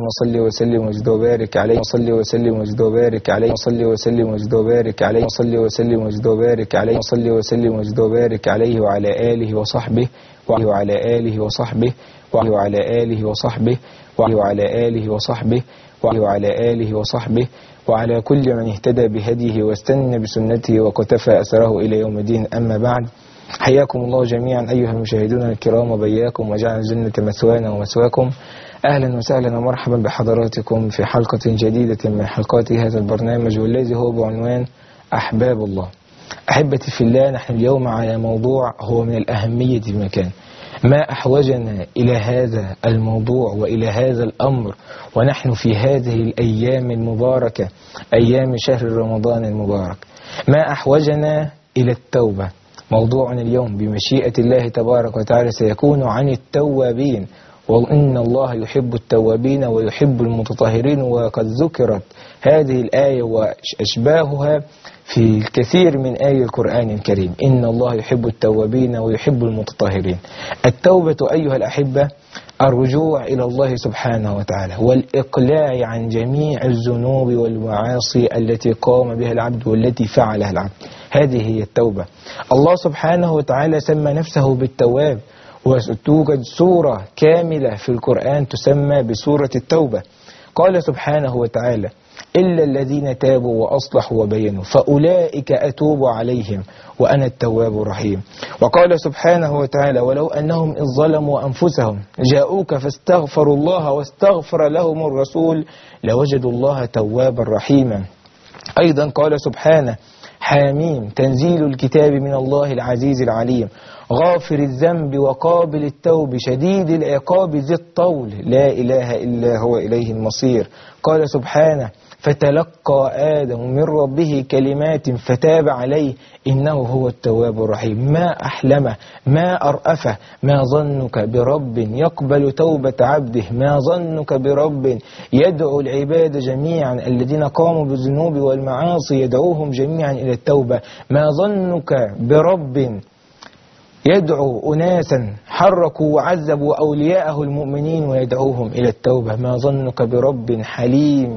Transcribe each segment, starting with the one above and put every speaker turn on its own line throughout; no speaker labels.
اللهم صل وسلم وزد وبارك عليه، صل وسلم وزد وبارك عليه، صل وسلم وزد وبارك عليه، صل وسلم وزد وبارك عليه، صل وسلم وزد وبارك عليه وعلى آله وصحبه وعلى آله وصحبه وعلى آله وصحبه وعلى آله وصحبه وعلى آله وصحبه وعلى كل من اهتدى بهديه واستنى بسنته وقتفى أثره إلى يوم الدين. أما بعد، حياكم الله جميعا أيها المشاهدون الكرام وبياكم وجعل الجنة مثوانا ومثواكم. أهلا وسهلا ومرحبا بحضراتكم في حلقة جديدة من حلقات هذا البرنامج، والذي هو بعنوان أحباب الله. أحبتي في الله، نحن اليوم على موضوع هو من الأهمية بمكان. ما أحوجنا إلى هذا الموضوع وإلى هذا الأمر ونحن في هذه الأيام المباركة، أيام شهر رمضان المبارك؟ ما أحوجنا إلى التوبة. موضوعنا اليوم بمشيئة الله تبارك وتعالى سيكون عن التوابين، وإن الله يحب التوابين ويحب المتطهرين. وقد ذكرت هذه الآية وأشباهها في الكثير من آية القرآن الكريم. إن الله يحب التوابين ويحب المتطهرين. التوبة أيها الأحبة الرجوع إلى الله سبحانه وتعالى والإقلاع عن جميع الذنوب والمعاصي التي قام بها العبد والتي فعلها العبد. هذه هي التوبة. الله سبحانه وتعالى سمى نفسه بالتواب، وتوجد سورة كاملة في القرآن تسمى بسورة التوبة. قال سبحانه وتعالى: إلا الذين تابوا وأصلحوا وبينوا فأولئك أتوب عليهم وأنا التواب الرحيم. وقال سبحانه وتعالى: ولو أنهم إذ ظلموا أنفسهم جاءوك فاستغفروا الله واستغفر لهم الرسول لوجدوا الله توابا رحيما. أيضا قال سبحانه: حاميم تنزيل الكتاب من الله العزيز العليم غافر الذنب وقابل التوب شديد العقاب ذي الطول لا إله إلا هو إليه المصير. قال سبحانه: فتلقى آدم من ربه كلمات فتاب عليه إنه هو التواب الرحيم. ما أحلمه، ما أرأفه. ما ظنك برب يقبل توبة عبده؟ ما ظنك برب يدعو العباد جميعا الذين قاموا بالذنوب والمعاصي يدعوهم جميعا إلى التوبة؟ ما ظنك برب يدعو أناسا حركوا وعذبوا أولياءه المؤمنين ويدعوهم إلى التوبة؟ ما ظنك برب حليم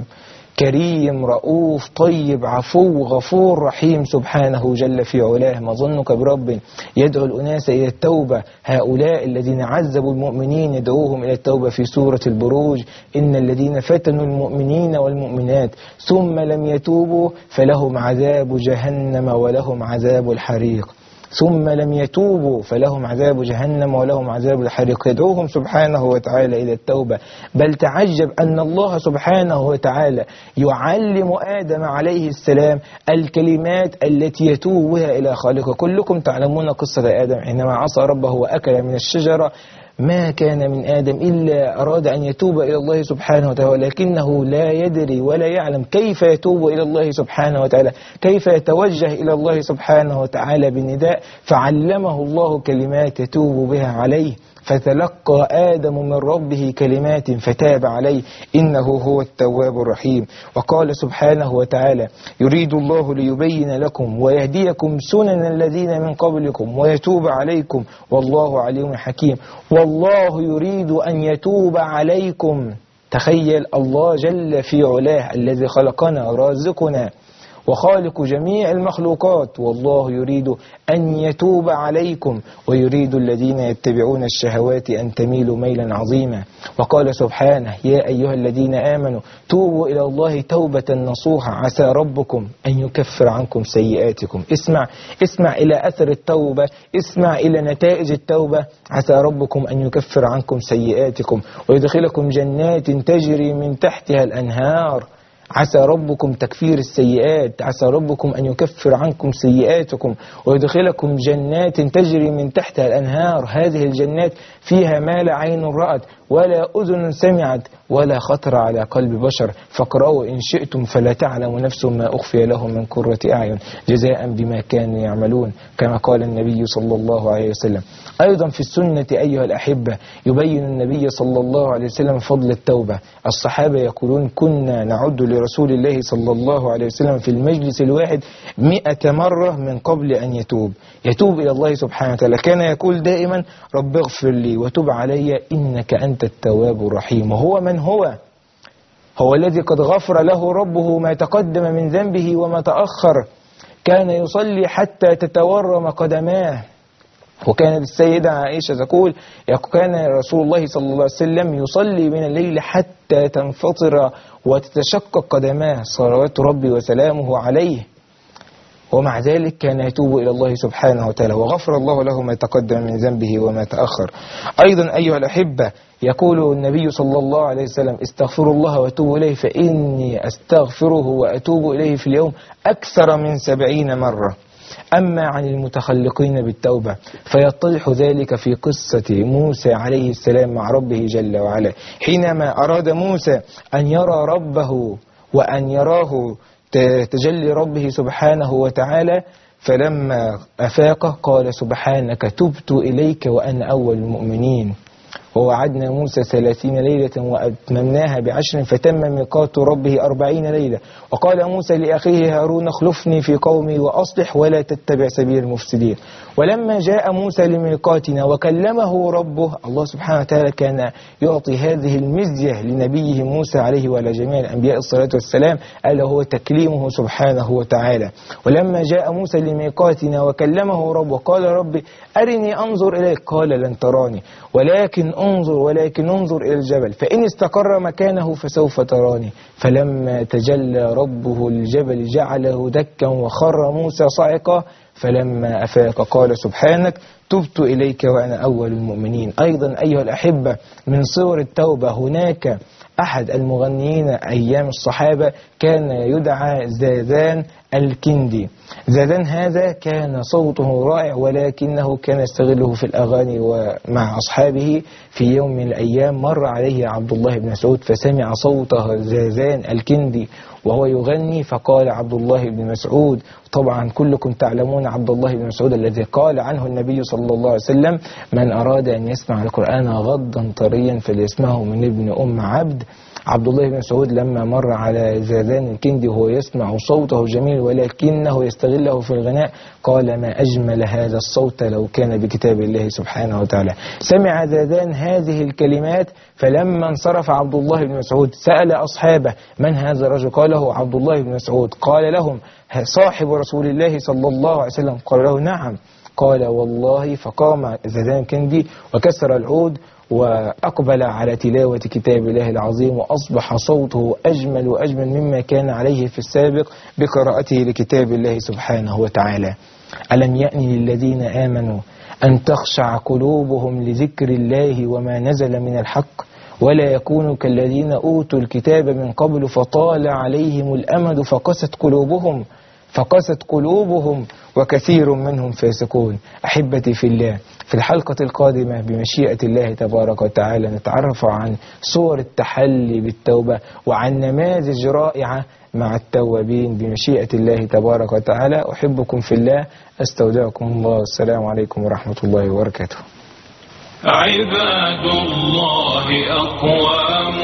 كريم رؤوف طيب عفو غفور رحيم سبحانه جل في علاه؟ ما ظنك برب يدعو الأناس إلى التوبة؟ هؤلاء الذين عذبوا المؤمنين يدعوهم إلى التوبة في سورة البروج: إن الذين فتنوا المؤمنين والمؤمنات ثم لم يتوبوا فلهم عذاب جهنم ولهم عذاب الحريق. ثم لم يتوبوا فلهم عذاب جهنم ولهم عذاب الحريق. يدعوهم سبحانه وتعالى إلى التوبة. بل تعجب أن الله سبحانه وتعالى يعلم آدم عليه السلام الكلمات التي يتوب بها إلى خالقه. كلكم تعلمون قصة آدم حينما عصى ربه وأكل من الشجرة. ما كان من آدم إلا أراد أن يتوب إلى الله سبحانه وتعالى، ولكنه لا يدري ولا يعلم كيف يتوب إلى الله سبحانه وتعالى، كيف يتوجه إلى الله سبحانه وتعالى بالنداء. فعلمه الله كلمات يتوب بها عليه. فتلقى آدم من ربه كلمات فتاب عليه إنه هو التواب الرحيم. وقال سبحانه وتعالى: يريد الله ليبين لكم ويهديكم سنن الذين من قبلكم ويتوب عليكم والله عليم حكيم. والله يريد أن يتوب عليكم. تخيل الله جل في علاه الذي خلقنا رازقنا وخالق جميع المخلوقات، والله يريد أن يتوب عليكم ويريد الذين يتبعون الشهوات أن تميلوا ميلا عظيما. وقال سبحانه: يا أيها الذين آمنوا توبوا إلى الله توبة نصوحا عسى ربكم أن يكفر عنكم سيئاتكم. اسمع إلى أثر التوبة، اسمع إلى نتائج التوبة. عسى ربكم أن يكفر عنكم سيئاتكم ويدخلكم جنات تجري من تحتها الأنهار. عسى ربكم تكفير السيئات، عسى ربكم أن يكفر عنكم سيئاتكم ويدخلكم جنات تجري من تحتها الأنهار. هذه الجنات فيها ما لا عين رأت ولا أذن سمعت ولا خطر على قلب بشر. فاقرأوا إن شئتم فلا تعلم نفس ما أخفي لهم من قرة أعين جزاء بما كانوا يعملون، كما قال النبي صلى الله عليه وسلم. أيضا في السنة أيها الأحبة يبين النبي صلى الله عليه وسلم فضل التوبة. الصحابة يقولون: كنا نعد لرسول الله صلى الله عليه وسلم في المجلس الواحد 100 مرة من قبل أن يتوب إلى الله سبحانه وتعالى. كان يقول دائما: رب اغفر لي وتب علي إنك أنت التواب الرحيم. وهو من هو؟ هو الذي قد غفر له ربه ما تقدم من ذنبه وما تأخر. كان يصلي حتى تتورم قدماه. وكانت السيدة عائشة تقول كان رسول الله صلى الله عليه وسلم يصلي من الليل حتى تنفطر وتتشقق قدماه صلوات ربي وسلامه عليه، ومع ذلك كان يتوب إلى الله سبحانه وتعالى وغفر الله له ما تقدم من ذنبه وما تأخر. أيضا أيها الأحبة، يقول النبي صلى الله عليه وسلم استغفروا الله واتوبوا إليه فإني أستغفره وأتوب إليه في اليوم أكثر من 70 مرة. أما عن المتخلقين بالتوبة فيتضح ذلك في قصة موسى عليه السلام مع ربه جل وعلا، حينما أراد موسى أن يرى ربه وأن يراه تجلي ربه سبحانه وتعالى، فلما أفاق قال سبحانك تبت إليك وأنا أول المؤمنين. ووعدنا موسى 30 ليلة وأتممناها ب10 فتم ميقات ربه 40 ليلة. وقال موسى لأخيه هارون اخلفني في قومي وأصلح ولا تتبع سبيل المفسدين. ولما جاء موسى لميقاتنا وكلمه ربه، الله سبحانه وتعالى كان يعطي هذه المزية لنبيه موسى عليه وعلى جميع الأنبياء الصلاة والسلام، ألا هو تكليمه سبحانه وتعالى. ولما جاء موسى لميقاتنا وكلمه ربه قال ربي أرني أنظر إليك قال لن تراني ولكن انظر إلى الجبل فإن استقر مكانه فسوف تراني. فلما تجلى ربه الجبل جعله دكا وخر موسى صعقا. فلما أفاق قال سبحانك تبت إليك وأنا أول المؤمنين. أيضا أيها الأحبة، من صور التوبة هناك أحد المغنيين أيام الصحابة كان يدعى زاذان الكندي. زاذان هذا كان صوته رائع ولكنه كان يستغله في الأغاني ومع أصحابه. في يوم من الأيام مر عليه عبد الله بن مسعود فسمع صوته زاذان الكندي وهو يغني، فقال عبد الله بن مسعود، طبعا كلكم تعلمون عبد الله بن مسعود الذي قال عنه النبي صلى الله عليه وسلم من أراد أن يسمع القرآن غضا طريا فليسمعه من ابن أم عبد. عبد الله بن مسعود لما مر على زاذان الكندي وهو يسمع صوته جميل ولكنه يستغله في الغناء قال ما أجمل هذا الصوت لو كان بكتاب الله سبحانه وتعالى. سمع زاذان هذه الكلمات فلما انصرف عبد الله بن مسعود سأل أصحابه من هذا الرجل؟ قاله عبد الله بن مسعود. قال لهم صاحب رسول الله صلى الله عليه وسلم. قال له نعم. قال والله. فقام زاذان الكندي وكسر العود وأقبل على تلاوة كتاب الله العظيم وأصبح صوته أجمل وأجمل مما كان عليه في السابق بقراءته لكتاب الله سبحانه وتعالى. ألم يأن للذين آمنوا أن تخشع قلوبهم لذكر الله وما نزل من الحق ولا يكونوا كالذين أوتوا الكتاب من قبل فطال عليهم الأمد فقست قلوبهم وكثير منهم فاسقون. أحبتي في الله، في الحلقة القادمة بمشيئة الله تبارك وتعالى نتعرف عن صور التحلي بالتوبة وعن نماذج رائعة مع التوابين بمشيئة الله تبارك وتعالى. أحبكم في الله، أستودعكم الله، السلام عليكم ورحمة الله وبركاته.
عباد الله أقوام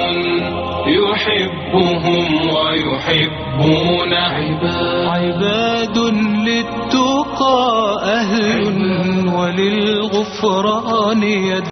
يحبهم ويحبون عباد للتقى أهل وللغفران